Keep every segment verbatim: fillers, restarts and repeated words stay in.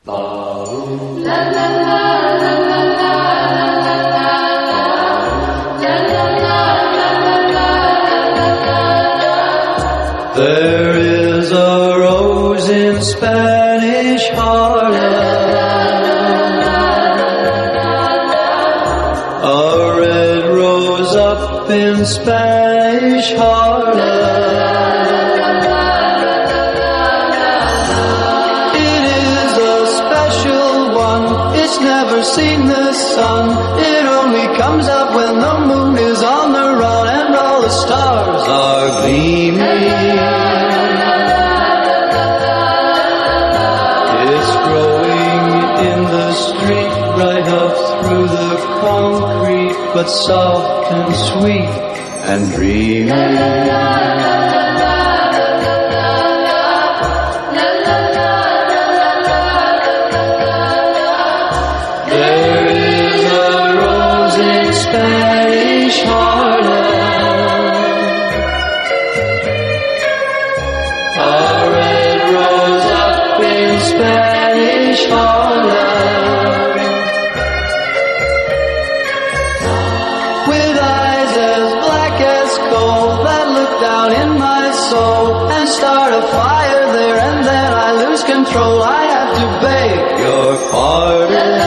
There is a rose in Spanish Harlem, a red rose up in Spanish Harlem. It is a special one, it's never seen the sun. It only comes up when the moon is on the run and all the stars are gleaming. Right up through the concrete, but soft and sweet and dreamy. There is a rose in Spanish Harlem, a red rose up in Spanish Harlem. Start a fire there and then I lose control. I have to beg your pardon.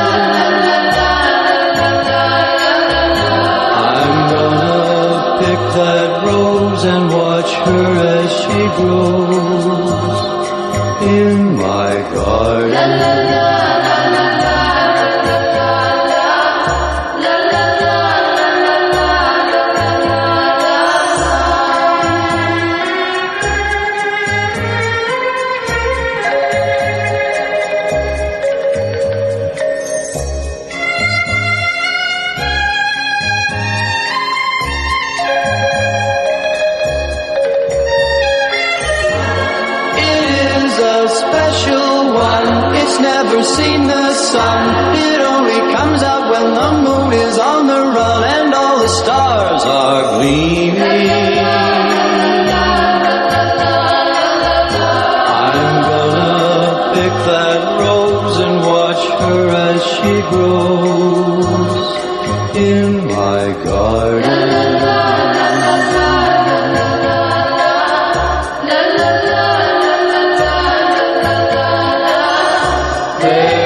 I'm gonna pick that rose and watch her as she grows in my garden. Never seen the sun. It only comes out when the moon is on the run and all the stars are gleaming. I'm gonna pick that rose and watch her as she grows in my garden. Hey.